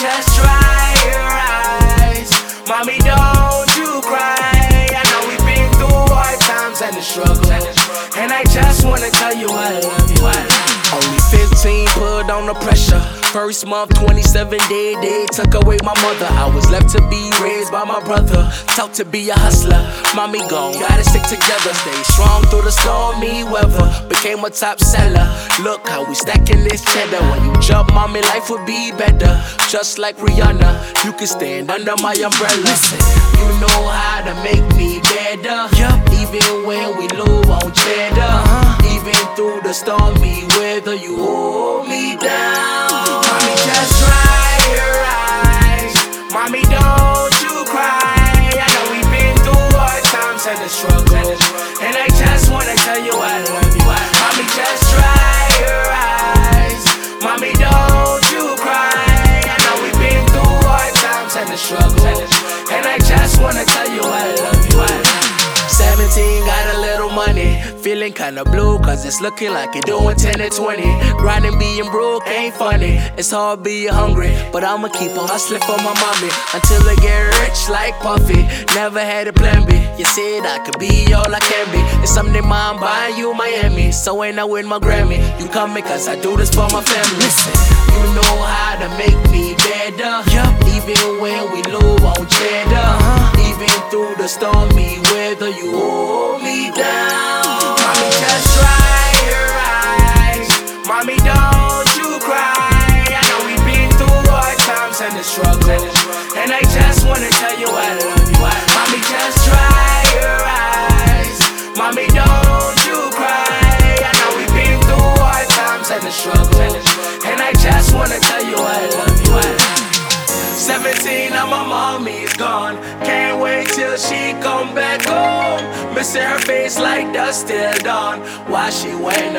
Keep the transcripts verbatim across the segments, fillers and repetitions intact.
just dry your eyes. Mommy, don't you cry. I know we've been through hard times and the struggle, and I just wanna tell you I love you. I love you. Only fifteen, put on the pressure. First month, twenty-seven day, they took away my mother. I was left to be raised by my brother. Taught to be a hustler. Mommy gone, gotta stick together. Stay strong through the stormy weather. Became a top seller. Look how we stacking this cheddar. When you jump, mommy, life would be better. Just like Rihanna, you can stand under my umbrella. Listen, you know how to make me better. Yup. Even when we low on cheddar. Uh-huh. Even through the stormy weather, you hold me down. Mommy, just dry your eyes. Mommy, don't you cry. I know we've been through hard times and the struggle, and I just wanna tell you I love you. Mommy, just dry your eyes. Mommy, don't you cry. I know we've been through hard times and the struggle, and I just wanna tell you I love you. I love you. seventeen, got a little money. Feeling kinda blue, cause it's looking like you're doing ten and twenty. Grinding, being broke ain't funny. It's hard being hungry, but I'ma keep on hustling for my mommy until I get rich like Puffy. Never had a plan B. You said I could be all I can be. It's something mom buying you Miami, so ain't I win my Grammy. You coming cause I do this for my family. Listen, you know how to make me better. Yup. Even when we low on cheddar. Uh-huh. Even through the stormy weather, you hold me down. Mommy, just dry your eyes. Mommy, don't you cry. I know we've been through hard times and the struggle, and I just wanna tell you I love you. Mommy, just dry your eyes. Mommy, don't you cry. I know we've been through hard times and the struggle, and I just wanna tell you I love you. I love you. seventeen, now my mommy's gone. Can't wait till she come back home. Missing her face like dusk till dawn. Why she went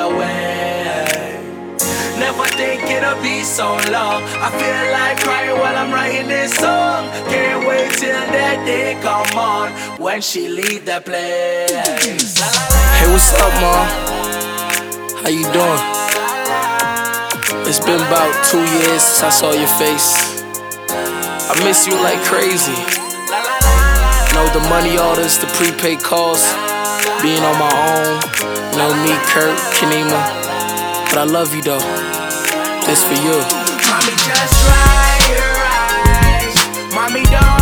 away? Never think it'll be so long. I feel like crying while I'm writing this song. Can't wait till that day come on, when she leave that place. Hey, what's up, Mom? How you doing? It's been about two years since I saw your face. I miss you like crazy. Know the money orders, the prepaid calls, being on my own. Know me, Kurt, Kenema. But I love you though. This for you. Mommy, just dry your eyes. Mommy, don't